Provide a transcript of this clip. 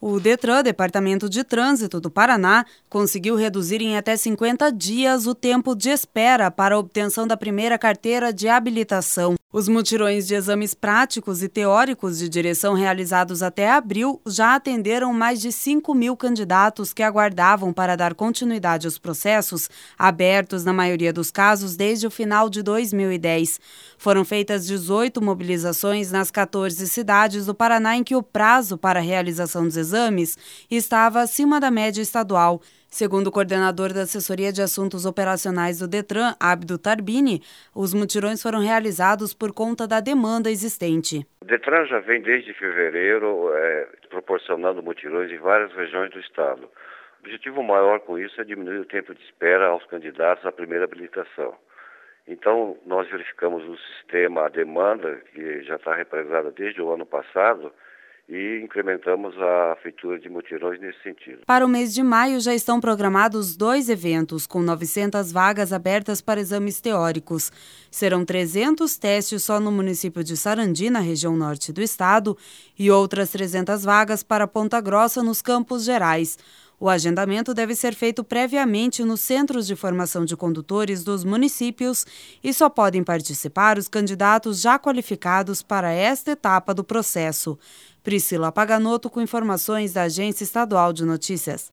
O Detran, Departamento de Trânsito do Paraná, conseguiu reduzir em até 50 dias o tempo de espera para a obtenção da primeira carteira de habilitação. Os mutirões de exames práticos e teóricos de direção realizados até abril já atenderam mais de 5.000 candidatos que aguardavam para dar continuidade aos processos, abertos na maioria dos casos desde o final de 2010. Foram feitas 18 mobilizações nas 14 cidades do Paraná em que o prazo para a realização dos exames estava acima da média estadual. Segundo o coordenador da Assessoria de Assuntos Operacionais do Detran, Abdo Tarbini, os mutirões foram realizados por conta da demanda existente. O Detran já vem desde fevereiro proporcionando mutirões em várias regiões do estado. O objetivo maior com isso é diminuir o tempo de espera aos candidatos à primeira habilitação. Então, nós verificamos no sistema a demanda, que já está represada desde o ano passado, e incrementamos a feitura de mutirões nesse sentido. Para o mês de maio já estão programados 2 eventos, com 900 vagas abertas para exames teóricos. Serão 300 testes só no município de Sarandi, na região norte do estado, e outras 300 vagas para Ponta Grossa, nos Campos Gerais. O agendamento deve ser feito previamente nos centros de formação de condutores dos municípios e só podem participar os candidatos já qualificados para esta etapa do processo. Priscila Paganoto com informações da Agência Estadual de Notícias.